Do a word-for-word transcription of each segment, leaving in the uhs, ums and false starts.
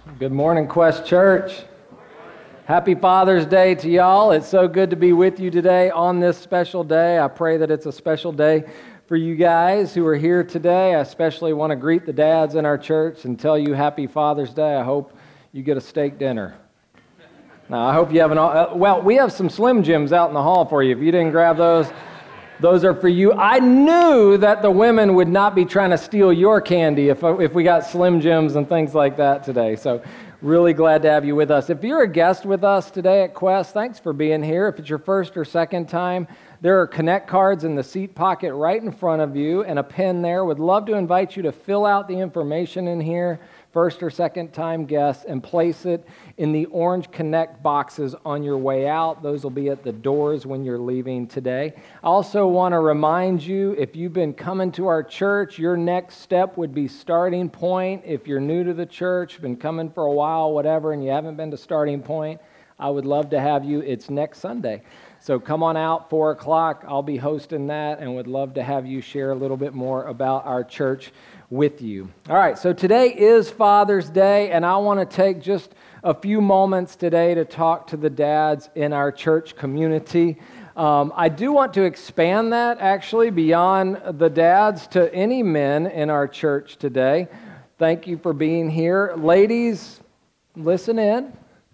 Good morning, Quest Church. Happy Father's Day to y'all. It's so good to be with you today on this special day. I pray that it's a special day for you guys who are here today. I especially want to greet the dads in our church and tell you Happy Father's Day. I hope you get a steak dinner. Now, I hope you have an... Uh, well, we have some Slim Jims out in the hall for you. If you didn't grab those, those are for you. I knew that the women would not be trying to steal your candy if, if we got Slim Jims and things like that today. So really glad to have you with us. If you're a guest with us today at Quest, thanks for being here. If it's your first or second time, there are Connect cards in the seat pocket right in front of you and a pen there. Would love to invite you to fill out the information in here, first or second time guests, and place it in the orange Connect boxes on your way out. Those will be at the doors when you're leaving today. I also want to remind you, if you've been coming to our church, your next step would be Starting Point. If you're new to the church, been coming for a while, whatever, and you haven't been to Starting Point, I would love to have you. It's next Sunday. So come on out, four o'clock. I'll be hosting that and would love to have you share a little bit more about our church with you. All right, so today is Father's Day, and I want to take just a few moments today to talk to the dads in our church community. Um, I do want to expand that, actually, beyond the dads to any men in our church today. Thank you for being here. Ladies, listen in.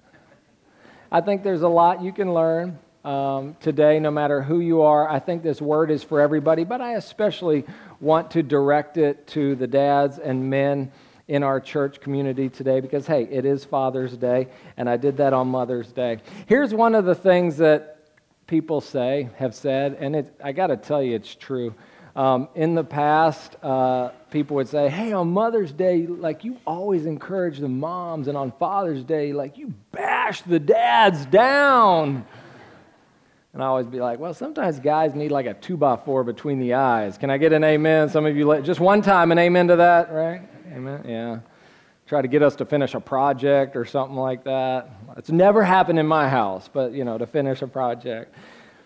I think there's a lot you can learn um, today, no matter who you are. I think this word is for everybody, but I especially want to direct it to the dads and men in our church community today because, hey, it is Father's Day, and I did that on Mother's Day. Here's one of the things that people say, have said, and it, I got to tell you it's true. Um, in the past, uh, people would say, hey, on Mother's Day, like, you always encourage the moms, and on Father's Day, like, you bash the dads down. And I always be like, well, sometimes guys need like a two by four between the eyes. Can I get an amen? Some of you, let, just one time an amen to that, right? Amen, yeah. Try to get us to finish a project or something like that. It's never happened in my house, but, you know, to finish a project.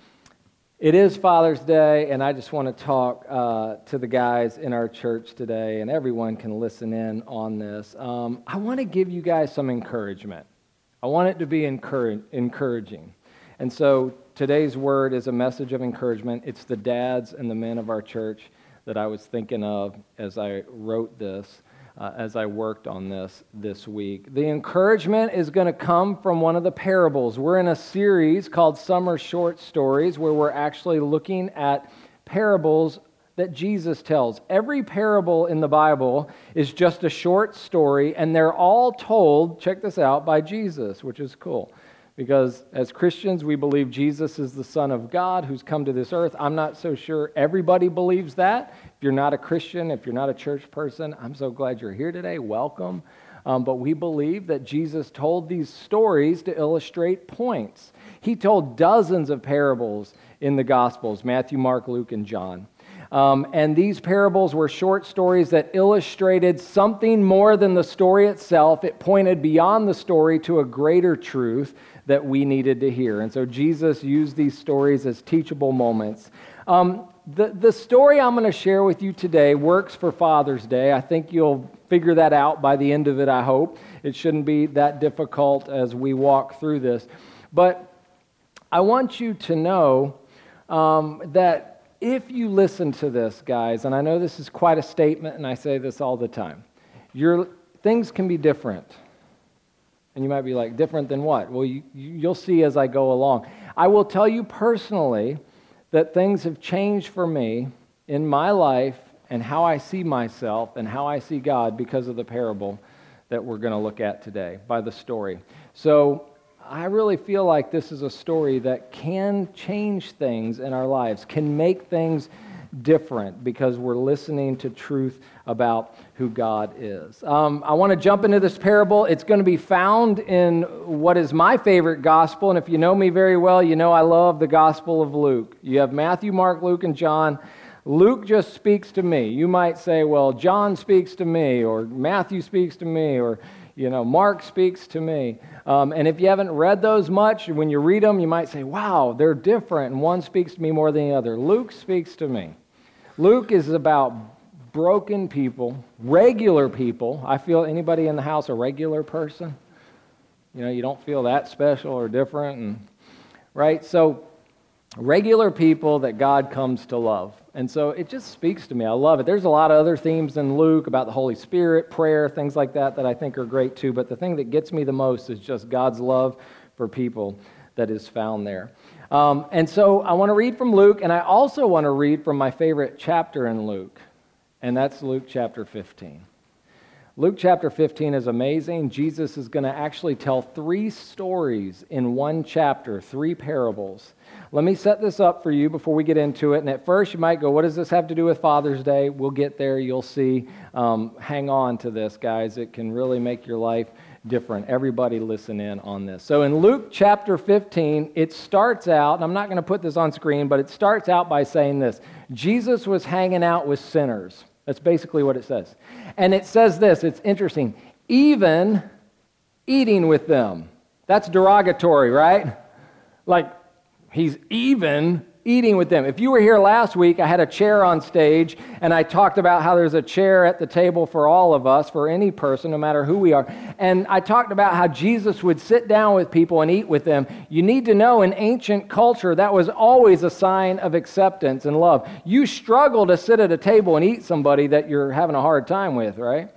It is Father's Day, and I just want to talk uh, to the guys in our church today, and everyone can listen in on this. Um, I want to give you guys some encouragement. I want it to be encourage, encouraging. And so today's word is a message of encouragement. It's the dads and the men of our church that I was thinking of as I wrote this, uh, as I worked on this this week. The encouragement is going to come from one of the parables. We're in a series called Summer Short Stories where we're actually looking at parables that Jesus tells. Every parable in the Bible is just a short story, and they're all told, check this out, by Jesus, which is cool. Because as Christians, we believe Jesus is the Son of God who's come to this earth. I'm not so sure everybody believes that. If you're not a Christian, if you're not a church person, I'm so glad you're here today. Welcome. Um, but we believe that Jesus told these stories to illustrate points. He told dozens of parables in the Gospels, Matthew, Mark, Luke, and John. Um, and these parables were short stories that illustrated something more than the story itself. It pointed beyond the story to a greater truth that we needed to hear. And so Jesus used these stories as teachable moments. Um, the, the story I'm going to share with you today works for Father's Day. I think you'll figure that out by the end of it, I hope. It shouldn't be that difficult as we walk through this. But I want you to know um, that if you listen to this, guys, and I know this is quite a statement, and I say this all the time, your things can be different. And you might be like, different than what? Well, you, you'll see as I go along. I will tell you personally that things have changed for me in my life and how I see myself and how I see God because of the parable that we're going to look at today, by the story. So I really feel like this is a story that can change things in our lives, can make things different because we're listening to truth about who God is. Um, I want to jump into this parable. It's going to be found in what is my favorite gospel, and if you know me very well, you know I love the Gospel of Luke. You have Matthew, Mark, Luke, and John. Luke just speaks to me. You might say, well, John speaks to me, or Matthew speaks to me, or you know, Mark speaks to me. Um, and if you haven't read those much, when you read them, you might say, wow, they're different, and one speaks to me more than the other. Luke speaks to me. Luke is about broken people, regular people. I feel, anybody in the house a regular person? You know, you don't feel that special or different, and right? So, regular people that God comes to love. And so it just speaks to me. I love it. There's a lot of other themes in Luke about the Holy Spirit, prayer, things like that that I think are great too. But the thing that gets me the most is just God's love for people that is found there. Um, and so I want to read from Luke, and I also want to read from my favorite chapter in Luke, and that's Luke chapter fifteen. Luke chapter fifteen is amazing. Jesus is going to actually tell three stories in one chapter, three parables. Let me set this up for you before we get into it. And at first you might go, what does this have to do with Father's Day? We'll get there. You'll see. Um, hang on to this, guys. It can really make your life different. Everybody listen in on this. So in Luke chapter fifteen, it starts out, and I'm not going to put this on screen, but it starts out by saying this. Jesus was hanging out with sinners. That's basically what it says. And it says this, it's interesting, even eating with them. That's derogatory, right? Like, he's even eating with them. If you were here last week, I had a chair on stage, and I talked about how there's a chair at the table for all of us, for any person, no matter who we are. And I talked about how Jesus would sit down with people and eat with them. You need to know, in ancient culture, that was always a sign of acceptance and love. You struggle to sit at a table and eat somebody that you're having a hard time with, right?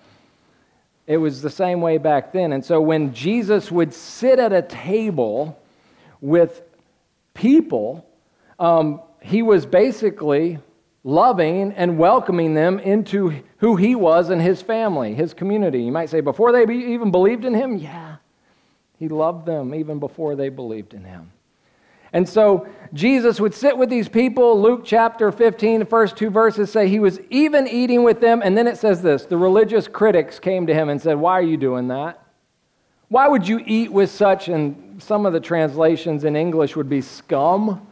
It was the same way back then. And so when Jesus would sit at a table with people, Um, he was basically loving and welcoming them into who he was and his family, his community. You might say, before they be, even believed in him? Yeah, he loved them even before they believed in him. And so Jesus would sit with these people. Luke chapter fifteen, the first two verses say he was even eating with them. And then it says this, the religious critics came to him and said, why are you doing that? Why would you eat with such, and some of the translations in English would be scum?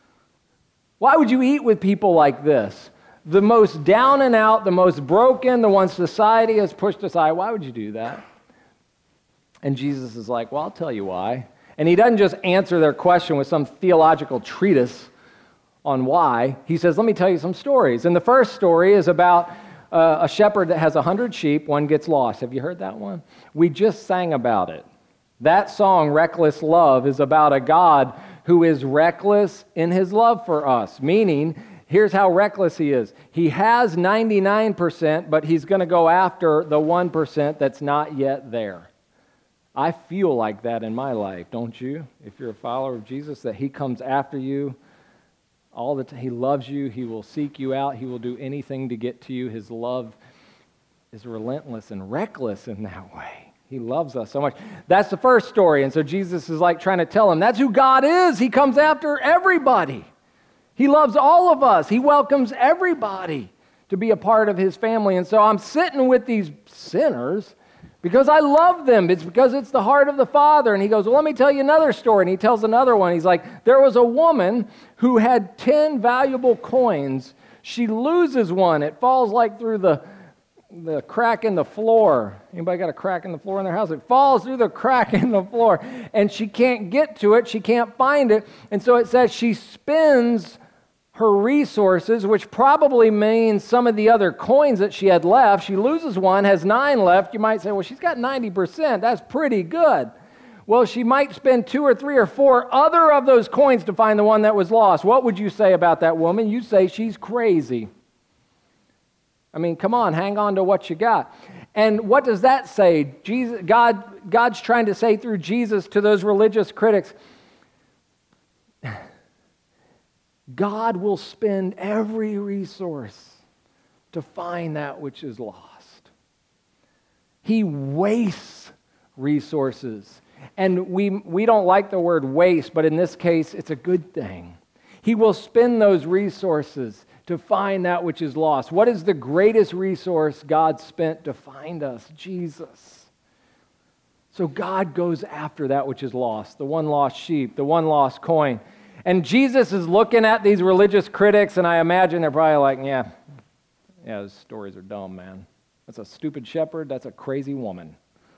Why would you eat with people like this? The most down and out, the most broken, the ones society has pushed aside. Why would you do that? And Jesus is like, well, I'll tell you why. And he doesn't just answer their question with some theological treatise on why. He says, let me tell you some stories. And the first story is about uh, a shepherd that has a hundred sheep. One gets lost. Have you heard that one? We just sang about it. That song, Reckless Love, is about a God who is reckless in his love for us, meaning, here's how reckless he is. He has ninety-nine percent, but he's going to go after the one percent that's not yet there. I feel like that in my life, don't you? If you're a follower of Jesus, that he comes after you all the time. He loves you. He will seek you out. He will do anything to get to you. His love is relentless and reckless in that way. He loves us so much. That's the first story. And so Jesus is like trying to tell him, that's who God is. He comes after everybody. He loves all of us. He welcomes everybody to be a part of his family. And so I'm sitting with these sinners because I love them. It's because it's the heart of the Father. And he goes, well, let me tell you another story. And he tells another one. He's like, there was a woman who had ten valuable coins. She loses one. It falls like through the the crack in the floor. Anybody got a crack in the floor in their house? It falls through the crack in the floor, and she can't get to it. She can't find it. And so it says she spends her resources, which probably means some of the other coins that she had left. She loses one, has nine left. You might say, well, she's got ninety percent. That's pretty good. Well, she might spend two or three or four other of those coins to find the one that was lost. What would you say about that woman? You'd say she's crazy. I mean, come on, hang on to what you got. And what does that say? Jesus, God, God's trying to say through Jesus to those religious critics, God will spend every resource to find that which is lost. He wastes resources. And we, we don't like the word waste, but in this case, it's a good thing. He will spend those resources to find that which is lost. What is the greatest resource God spent to find us? Jesus. So God goes after that which is lost, the one lost sheep, the one lost coin. And Jesus is looking at these religious critics, and I imagine they're probably like, yeah, yeah, those stories are dumb, man. That's a stupid shepherd. That's a crazy woman.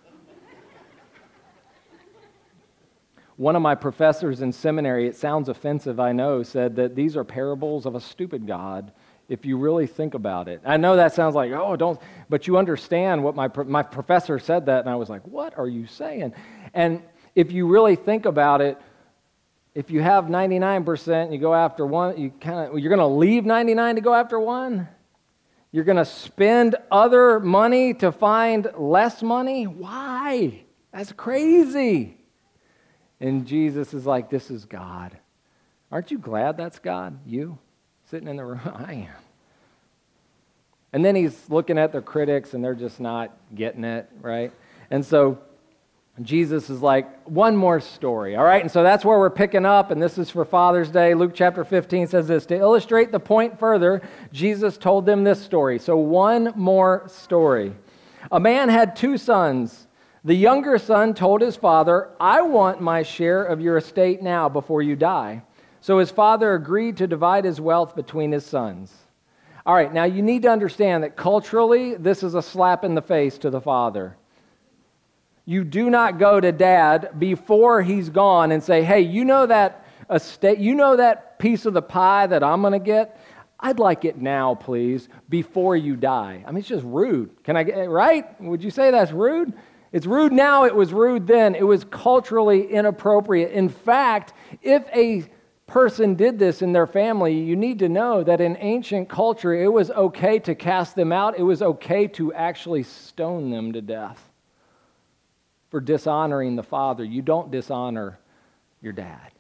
One of my professors in seminary, it sounds offensive, I know, said that these are parables of a stupid God. if you really think about it. I know that sounds like, oh, don't, but you understand what my my professor said that, and I was like, what are you saying? And if you really think about it, if you have ninety-nine percent and you go after one, you kind of you're going to leave ninety-nine to go after one? You're going to spend other money to find less money? Why? That's crazy. And Jesus is like, this is God. Aren't you glad that's God? You? Sitting in the room? I am. And then he's looking at the critics, and they're just not getting it, right? And so Jesus is like, one more story, all right? And so that's where we're picking up, and this is for Father's Day. Luke chapter fifteen says this, to illustrate the point further, Jesus told them this story. So one more story. A man had two sons. The younger son told his father, I want my share of your estate now before you die. So his father agreed to divide his wealth between his sons. All right, now you need to understand that culturally, this is a slap in the face to the father. You do not go to dad before he's gone and say, hey, you know that estate, you know that piece of the pie that I'm going to get? I'd like it now, please, before you die. I mean, it's just rude. Can I get right? Would you say that's rude? It's rude now. It was rude then. It was culturally inappropriate. In fact, if a person did this in their family, you need to know that in ancient culture, it was okay to cast them out. It was okay to actually stone them to death for dishonoring the father. You don't dishonor your dad.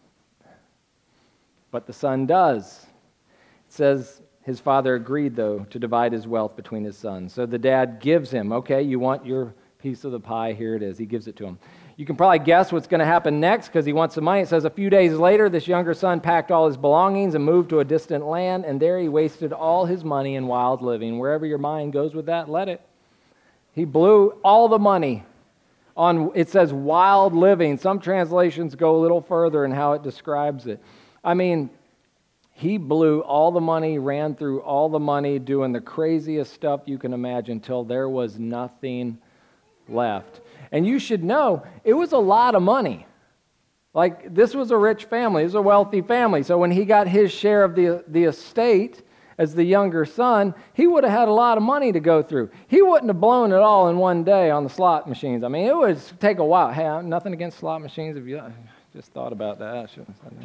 But the son does. It says his father agreed, though, to divide his wealth between his sons. So the dad gives him, okay, you want your piece of the pie, here it is. He gives it to him. You can probably guess what's going to happen next because he wants the money. It says a few days later, this younger son packed all his belongings and moved to a distant land, and there he wasted all his money in wild living. Wherever your mind goes with that, let it. He blew all the money on, it says wild living. Some translations go a little further in how it describes it. I mean, he blew all the money, ran through all the money, doing the craziest stuff you can imagine till there was nothing left. And you should know, it was a lot of money. Like, this was a rich family. It was a wealthy family. So when he got his share of the, the estate as the younger son, he would have had a lot of money to go through. He wouldn't have blown it all in one day on the slot machines. I mean, it would take a while. Hey, I'm nothing against slot machines. If you I just thought about that, I shouldn't have said that.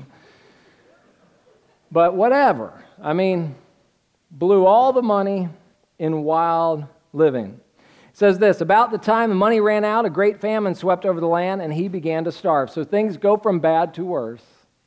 But whatever. I mean, blew all the money in wild living. It says this, about the time the money ran out, a great famine swept over the land, and he began to starve. So things go from bad to worse.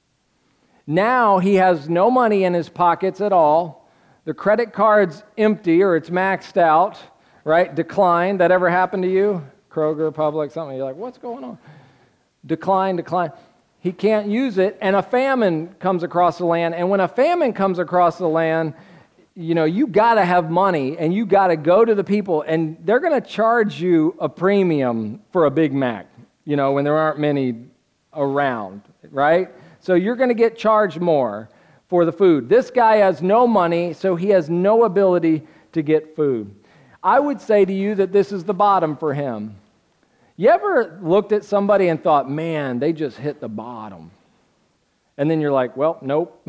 Now he has no money in his pockets at all. The credit card's empty, or it's maxed out, right? Decline. That ever happened to you? Kroger, Publix, something. You're like, what's going on? Decline, decline. He can't use it, and a famine comes across the land. And when a famine comes across the land, you know, you got to have money, and you got to go to the people, and they're going to charge you a premium for a Big Mac, you know, when there aren't many around, right? So you're going to get charged more for the food. This guy has no money, so he has no ability to get food. I would say to you that this is the bottom for him. You ever looked at somebody and thought, man, they just hit the bottom? And then you're like, well, nope.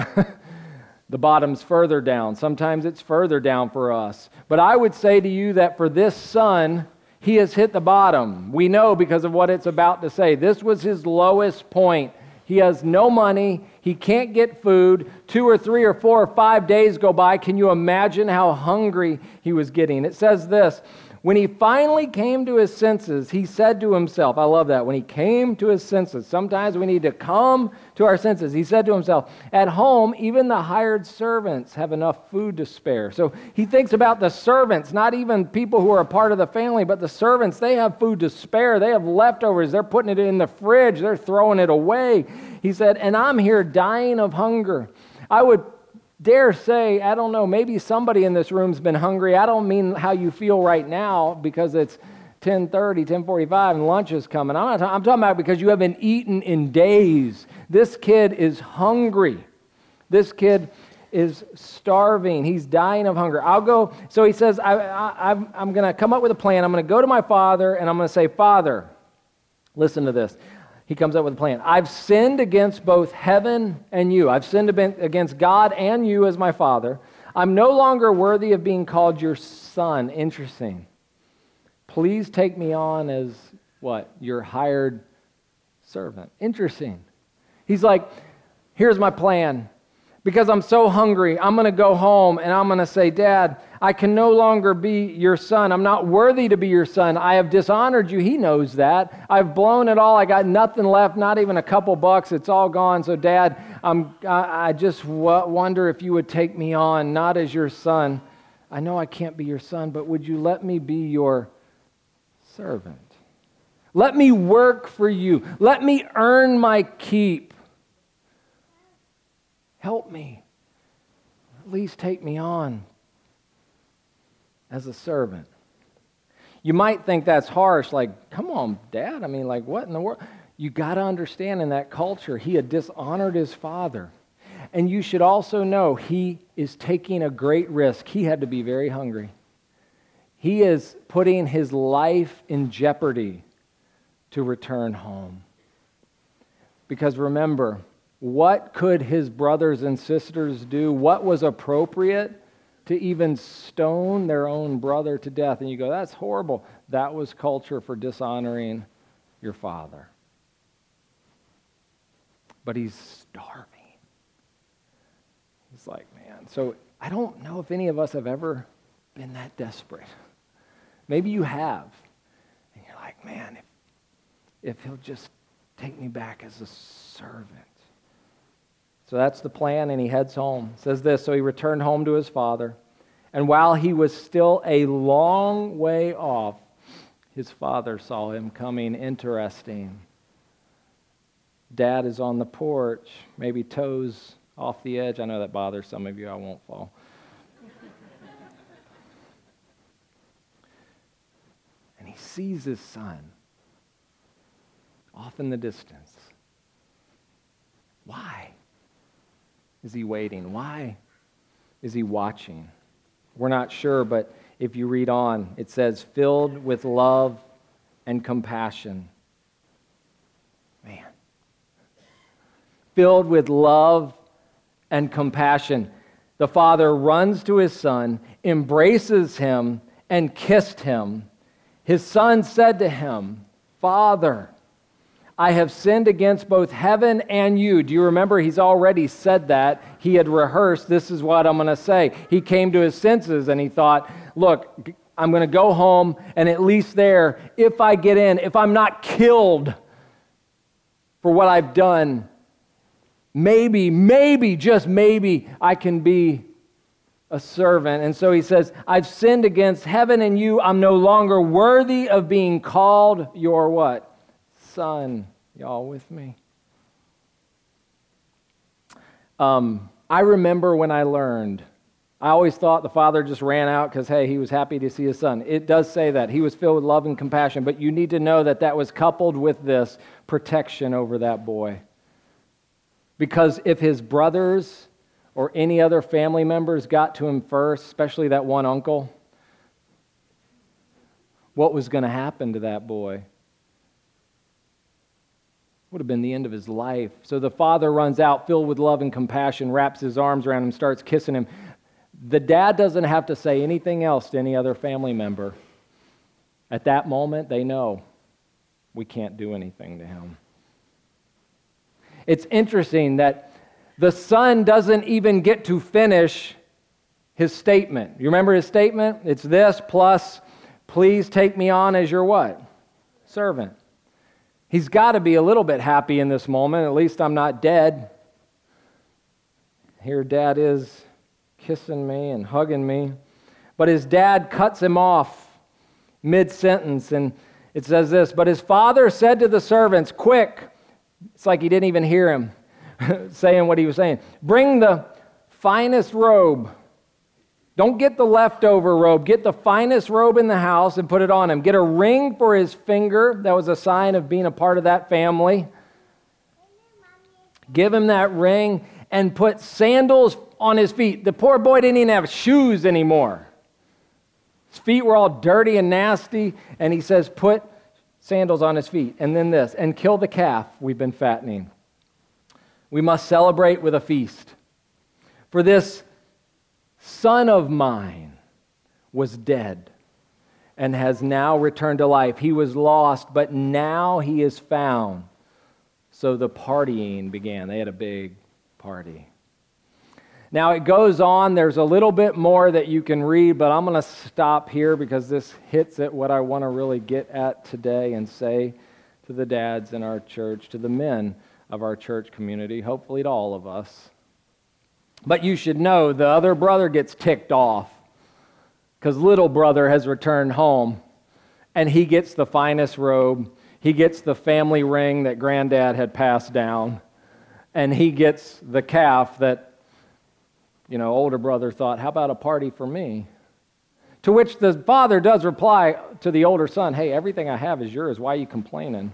The bottom's further down. Sometimes it's further down for us. But I would say to you that for this son, he has hit the bottom. We know because of what it's about to say. This was his lowest point. He has no money. He can't get food. Two or three or four or five days go by. Can you imagine how hungry he was getting? It says this, when he finally came to his senses, he said to himself, I love that, when he came to his senses, sometimes we need to come to our senses. He said to himself, at home, even the hired servants have enough food to spare. So he thinks about the servants, not even people who are a part of the family, but the servants, they have food to spare. They have leftovers. They're putting it in the fridge. They're throwing it away. He said, and I'm here dying of hunger. I would dare say, I don't know, maybe somebody in this room's been hungry. I don't mean how you feel right now because it's ten thirty, ten forty-five and lunch is coming. I'm, not, I'm talking about because you haven't eaten in days. This kid is hungry. This kid is starving. He's dying of hunger. I'll go, so he says, I, I, I'm, I'm going to come up with a plan. I'm going to go to my father and I'm going to say, Father, listen to this. He comes up with a plan. I've sinned against both heaven and you. I've sinned against God and you as my father. I'm no longer worthy of being called your son. Interesting. Please take me on as what? Your hired servant. Interesting. He's like, here's my plan. Because I'm so hungry, I'm going to go home and I'm going to say, Dad, I can no longer be your son. I'm not worthy to be your son. I have dishonored you. He knows that. I've blown it all. I got nothing left, not even a couple bucks. It's all gone. So, Dad, I'm, I, I just w- wonder if you would take me on, not as your son. I know I can't be your son, but would you let me be your servant? Let me work for you. Let me earn my keep. Help me. At least take me on as a servant. You might think that's harsh, like, come on, Dad. I mean, like, what in the world? You got to understand, in that culture, he had dishonored his father. And you should also know he is taking a great risk. He had to be very hungry. He is putting his life in jeopardy to return home. Because remember, what could his brothers and sisters do? What was appropriate? To even stone their own brother to death. And you go, that's horrible. That was culture for dishonoring your father. But he's starving. He's like, man. So I don't know if any of us have ever been that desperate. Maybe you have. And you're like, man, if, if he'll just take me back as a servant. So that's the plan, and he heads home. It says this, so he returned home to his father, and while he was still a long way off, his father saw him coming. Interesting. Dad is on the porch, maybe toes off the edge. I know that bothers some of you. I won't fall. And he sees his son off in the distance. Why is he waiting? Why is he watching? We're not sure, but if you read on, it says, filled with love and compassion. Man. Filled with love and compassion. The father runs to his son, embraces him, and kissed him. His son said to him, Father, I have sinned against both heaven and you. Do you remember? He's already said that. He had rehearsed, this is what I'm going to say. He came to his senses and he thought, look, I'm going to go home, and at least there, if I get in, if I'm not killed for what I've done, maybe, maybe, just maybe, I can be a servant. And so he says, I've sinned against heaven and you. I'm no longer worthy of being called your what? Son. Y'all with me? Um, I remember when I learned, I always thought the father just ran out because, hey, he was happy to see his son. It does say that. He was filled with love and compassion, but you need to know that that was coupled with this protection over that boy. Because if his brothers or any other family members got to him first, especially that one uncle, what was going to happen to that boy? Would have been the end of his life. So the father runs out, filled with love and compassion, wraps his arms around him, starts kissing him. The dad doesn't have to say anything else to any other family member. At that moment, they know we can't do anything to him. It's interesting that the son doesn't even get to finish his statement. You remember his statement? It's this plus, please take me on as your what? Servant. He's got to be a little bit happy in this moment. At least I'm not dead. Here dad is kissing me and hugging me. But his dad cuts him off mid-sentence, and it says this, but his father said to the servants, quick, it's like he didn't even hear him saying what he was saying, bring the finest robe. Don't get the leftover robe. Get the finest robe in the house and put it on him. Get a ring for his finger. That was a sign of being a part of that family. Give him that ring and put sandals on his feet. The poor boy didn't even have shoes anymore. His feet were all dirty and nasty, and he says, put sandals on his feet. And then this, and kill the calf we've been fattening. We must celebrate with a feast. For this son of mine was dead and has now returned to life. He was lost, but now he is found. So the partying began. They had a big party. Now it goes on. There's a little bit more that you can read, but I'm going to stop here because this hits at what I want to really get at today and say to the dads in our church, to the men of our church community, hopefully to all of us. But you should know the other brother gets ticked off because little brother has returned home and he gets the finest robe. He gets the family ring that granddad had passed down, and he gets the calf that, you know, older brother thought, how about a party for me? To which the father does reply to the older son, hey, everything I have is yours. Why are you complaining?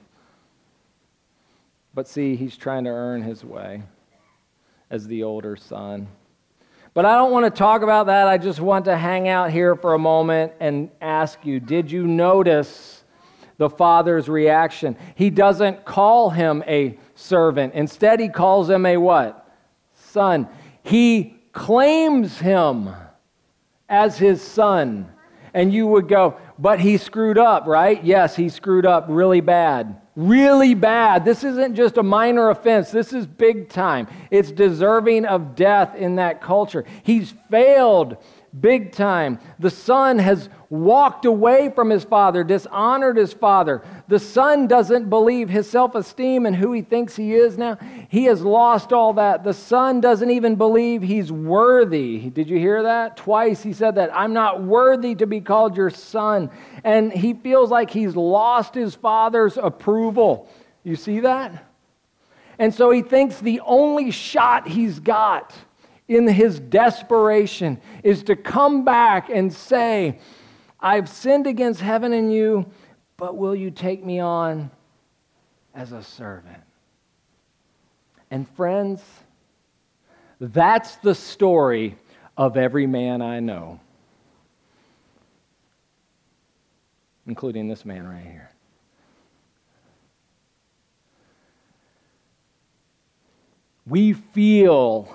But see, he's trying to earn his way as the older son. But I don't want to talk about that. I just want to hang out here for a moment and ask you, did you notice the father's reaction? He doesn't call him a servant. Instead, he calls him a what? Son. He claims him as his son. And you would go, but he screwed up, right? Yes, he screwed up really bad. Really bad. This isn't just a minor offense. This is big time. It's deserving of death in that culture. He's failed big time. The son has walked away from his father, dishonored his father. The son doesn't believe his self-esteem and who he thinks he is now. He has lost all that. The son doesn't even believe he's worthy. Did you hear that? Twice he said that. I'm not worthy to be called your son. And he feels like he's lost his father's approval. You see that? And so he thinks the only shot he's got in his desperation is to come back and say, I've sinned against heaven and you, but will you take me on as a servant? And friends, that's the story of every man I know, including this man right here. We feel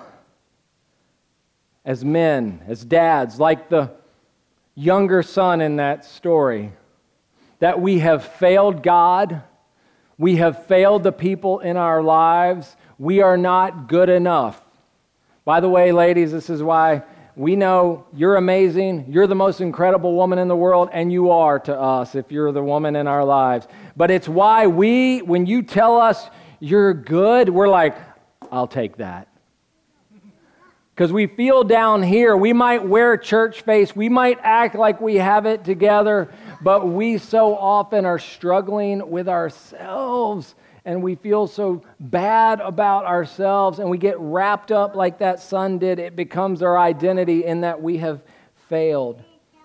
as men, as dads, like the younger son in that story, that we have failed God, we have failed the people in our lives, we are not good enough. By the way, ladies, this is why we know you're amazing, you're the most incredible woman in the world, and you are to us if you're the woman in our lives. But it's why we, when you tell us you're good, we're like, I'll take that. Because we feel down here, we might wear church face, we might act like we have it together, but we so often are struggling with ourselves, and we feel so bad about ourselves, and we get wrapped up like that son did. It becomes our identity in that we have failed.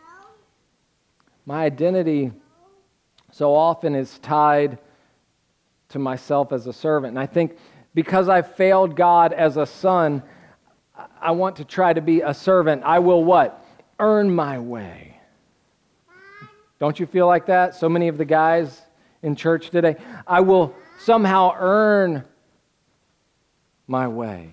My identity so often is tied to myself as a servant, and I think because I failed God as a son, I want to try to be a servant. I will what? Earn my way. Don't you feel like that? So many of the guys in church today. I will somehow earn my way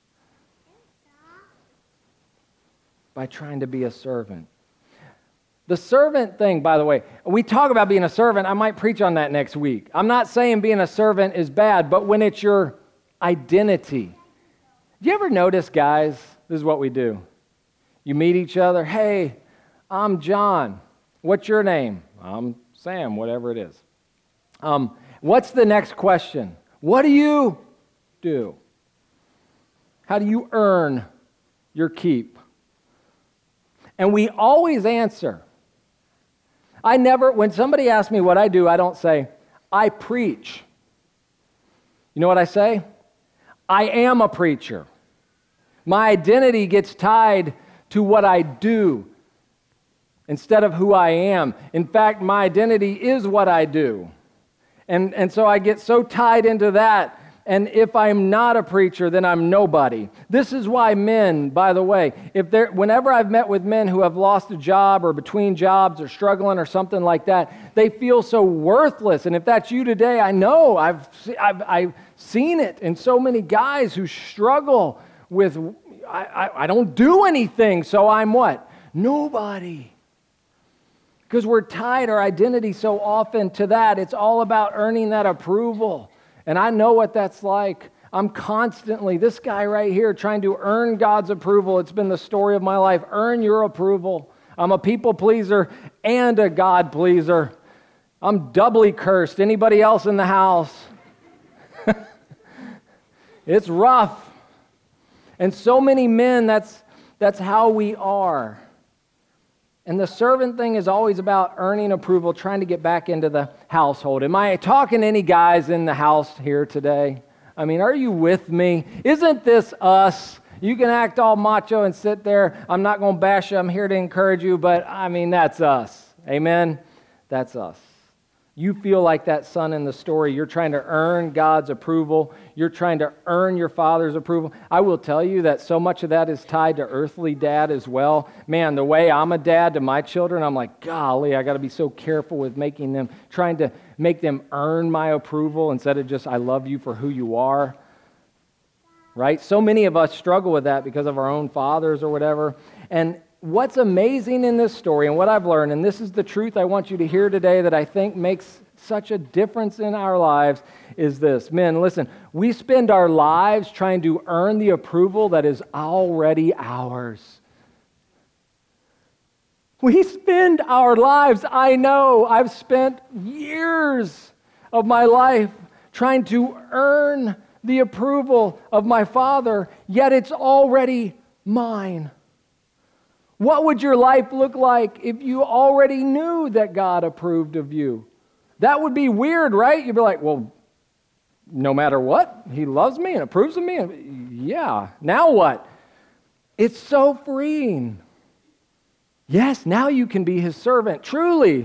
by trying to be a servant. The servant thing, by the way, we talk about being a servant. I might preach on that next week. I'm not saying being a servant is bad, but when it's your identity. Do you ever notice, guys, this is what we do. You meet each other. Hey, I'm John. What's your name? I'm Sam, whatever it is. Um, what's the next question? What do you do? How do you earn your keep? And we always answer. I never, when somebody asks me what I do, I don't say, I preach. You know what I say? I am a preacher. My identity gets tied to what I do instead of who I am. In fact, my identity is what I do. And, and so I get so tied into that. And if I'm not a preacher, then I'm nobody. This is why men, by the way, if they're, whenever I've met with men who have lost a job or between jobs or struggling or something like that, they feel so worthless. And if that's you today, I know I've I've, I've seen it in so many guys who struggle with I, I, I don't do anything, so I'm what? Nobody. Because we're tied, our identity so often to that. It's all about earning that approval. And I know what that's like. I'm constantly, this guy right here, trying to earn God's approval. It's been the story of my life. Earn your approval. I'm a people pleaser and a God pleaser. I'm doubly cursed. Anybody else in the house? It's rough. And so many men, that's, that's how we are. And the servant thing is always about earning approval, trying to get back into the household. Am I talking to any guys in the house here today? I mean, are you with me? Isn't this us? You can act all macho and sit there. I'm not going to bash you. I'm here to encourage you, but I mean, that's us. Amen? That's us. You feel like that son in the story. You're trying to earn God's approval. You're trying to earn your father's approval. I will tell you that so much of that is tied to earthly dad as well. Man, the way I'm a dad to my children, I'm like, golly, I got to be so careful with making them, trying to make them earn my approval instead of just, I love you for who you are. Right? So many of us struggle with that because of our own fathers or whatever. And what's amazing in this story and what I've learned, and this is the truth I want you to hear today that I think makes such a difference in our lives, is this. Men, listen, we spend our lives trying to earn the approval that is already ours. We spend our lives, I know, I've spent years of my life trying to earn the approval of my Father, yet it's already mine. What would your life look like if you already knew that God approved of you? That would be weird, right? You'd be like, well, no matter what, He loves me and approves of me. Yeah, now what? It's so freeing. Yes, now you can be His servant, truly.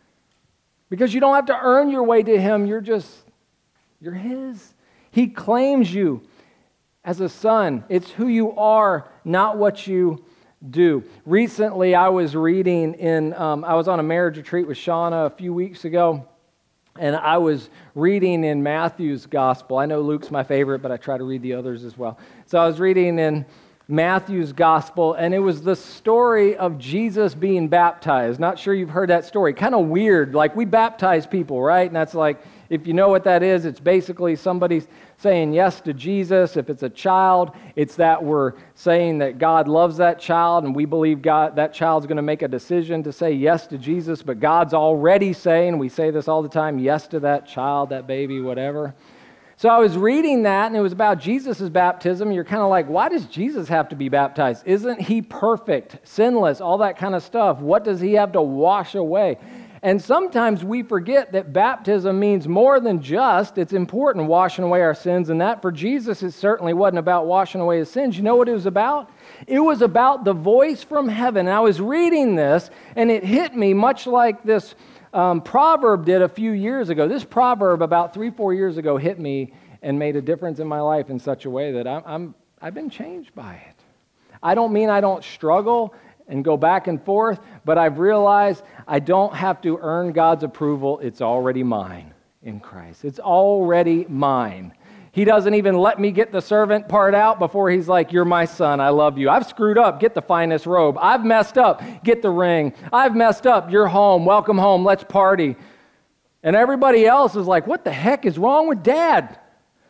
Because you don't have to earn your way to Him. You're just, you're His. He claims you as a son. It's who you are, not what you do. Recently, I was reading in, um, I was on a marriage retreat with Shauna a few weeks ago, and I was reading in Matthew's gospel. I know Luke's my favorite, but I try to read the others as well. So I was reading in Matthew's gospel, and it was the story of Jesus being baptized. Not sure you've heard that story. Kind of weird. Like, we baptize people, right? And that's like, if you know what that is, it's basically somebody saying yes to Jesus. If it's a child, it's that we're saying that God loves that child, and we believe God that child's going to make a decision to say yes to Jesus, but God's already saying, we say this all the time, yes to that child, that baby, whatever. So I was reading that, and it was about Jesus' baptism. You're kind of like, why does Jesus have to be baptized? Isn't He perfect, sinless, all that kind of stuff? What does He have to wash away? And sometimes we forget that baptism means more than just, it's important, washing away our sins, and that for Jesus it certainly wasn't about washing away His sins. You know what it was about? It was about the voice from heaven. And I was reading this, and it hit me much like this um, proverb did a few years ago. This proverb about three, four years ago hit me and made a difference in my life in such a way that I'm, I'm, I've been changed by it. I don't mean I don't struggle and go back and forth, but I've realized I don't have to earn God's approval. It's already mine in Christ. It's already mine. He doesn't even let me get the servant part out before He's like, you're my son, I love you. I've screwed up, get the finest robe. I've messed up, get the ring. I've messed up, you're home, welcome home, let's party. And everybody else is like, what the heck is wrong with Dad?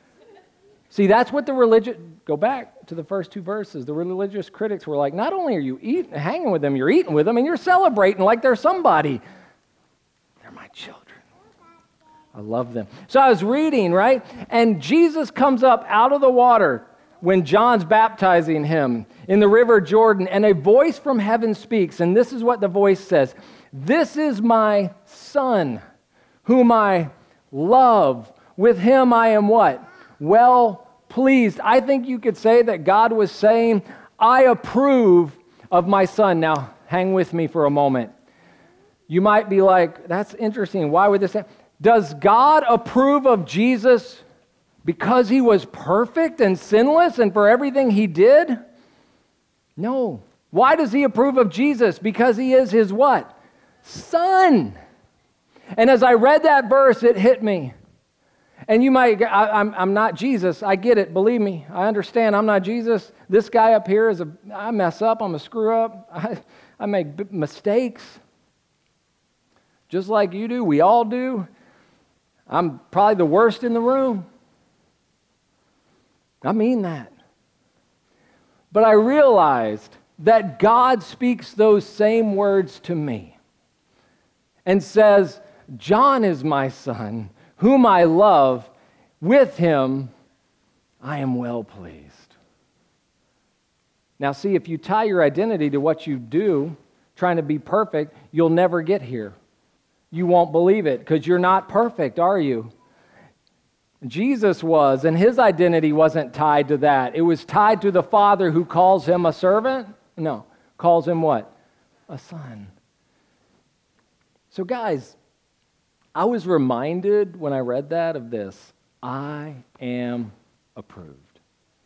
See, that's what the religion, go back to the first two verses. The religious critics were like, not only are you eating, hanging with them, you're eating with them, and you're celebrating like they're somebody. They're my children. I love them. So I was reading, right? And Jesus comes up out of the water when John's baptizing Him in the river Jordan, and a voice from heaven speaks, and this is what the voice says. This is my son, whom I love. With Him I am what? Well pleased. I think you could say that God was saying, I approve of my son. Now, hang with me for a moment. You might be like, that's interesting. Why would this happen? Does God approve of Jesus because He was perfect and sinless and for everything He did? No. Why does He approve of Jesus? Because He is His what? Son. And as I read that verse, it hit me. And you might, I, I'm, I'm not Jesus. I get it. Believe me. I understand. I'm not Jesus. This guy up here is a, I mess up. I'm a screw up. I, I make b- mistakes. Just like you do. We all do. I'm probably the worst in the room. I mean that. But I realized that God speaks those same words to me and says, John is my son, whom I love. With him I am well pleased. Now see, if you tie your identity to what you do, trying to be perfect, you'll never get here. You won't believe it because you're not perfect, are you? Jesus was, and his identity wasn't tied to that. It was tied to the Father who calls him a servant. No, calls him what? A son. So guys, I was reminded when I read that of this. I am approved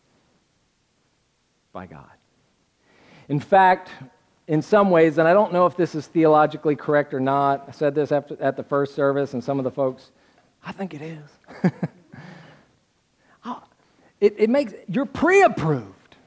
by God. In fact, in some ways, and I don't know if this is theologically correct or not, I said this after, at the first service, and some of the folks, I think it is. it, it makes, you're pre-approved.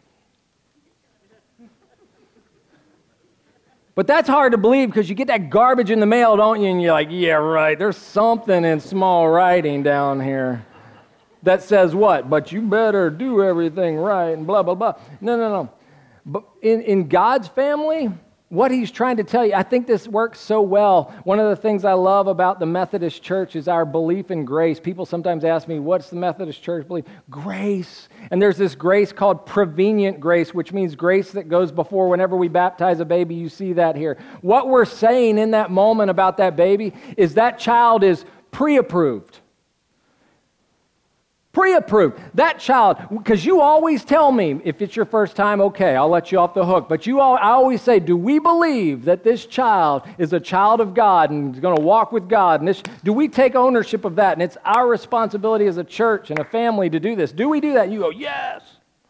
But that's hard to believe because you get that garbage in the mail, don't you? And you're like, yeah, right, there's something in small writing down here that says what? But you better do everything right and blah, blah, blah. No, no, no. But in, in God's family, what he's trying to tell you, I think this works so well. One of the things I love about the Methodist Church is our belief in grace. People sometimes ask me, what's the Methodist Church belief? Grace. And there's this grace called prevenient grace, which means grace that goes before. Whenever we baptize a baby, you see that here. What we're saying in that moment about that baby is that child is pre-approved. Pre-approved. That child, because you always tell me, if it's your first time, okay, I'll let you off the hook. But you, all, I always say, do we believe that this child is a child of God and is going to walk with God? And this, do we take ownership of that? And it's our responsibility as a church and a family to do this. Do we do that? You go, yes.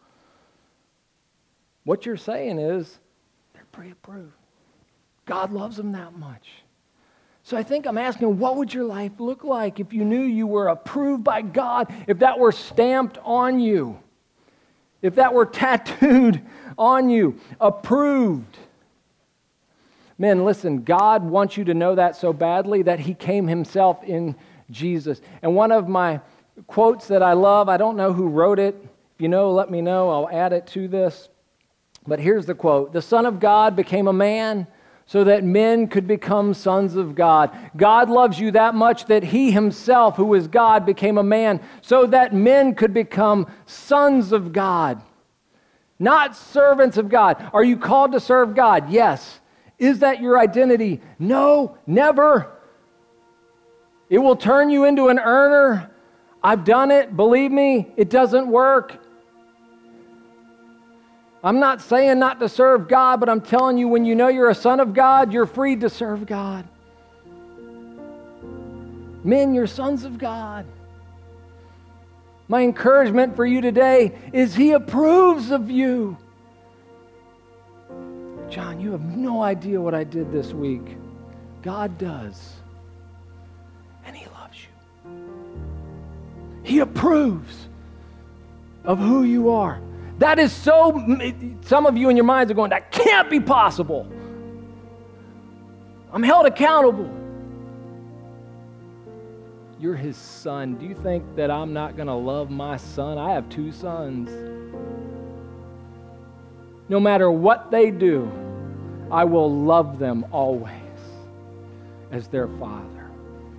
What you're saying is, they're pre-approved. God loves them that much. So I think I'm asking, what would your life look like if you knew you were approved by God, if that were stamped on you, if that were tattooed on you, approved? Men, listen, God wants you to know that so badly that he came himself in Jesus. And one of my quotes that I love, I don't know who wrote it. If you know, let me know. I'll add it to this. But here's the quote. The Son of God became a man so that men could become sons of God. God loves you that much that he himself, who is God, became a man so that men could become sons of God, not servants of God. Are you called to serve God? Yes. Is that your identity? No, never. It will turn you into an earner. I've done it. Believe me, it doesn't work. I'm not saying not to serve God, but I'm telling you, when you know you're a son of God, you're free to serve God. Men, you're sons of God. My encouragement for you today is he approves of you. John, you have no idea what I did this week. God does. And he loves you. He approves of who you are. That is so, some of you in your minds are going, that can't be possible. I'm held accountable. You're his son. Do you think that I'm not going to love my son? I have two sons. No matter what they do, I will love them always as their father.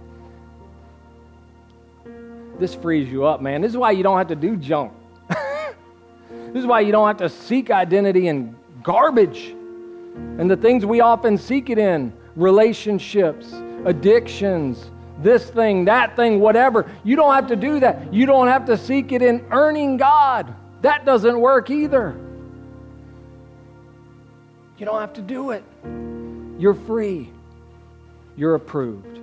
This frees you up, man. This is why you don't have to do junk. This is why you don't have to seek identity in garbage and the things we often seek it in, relationships, addictions, this thing, that thing, whatever. You don't have to do that. You don't have to seek it in earning God. That doesn't work either. You don't have to do it. You're free. You're approved.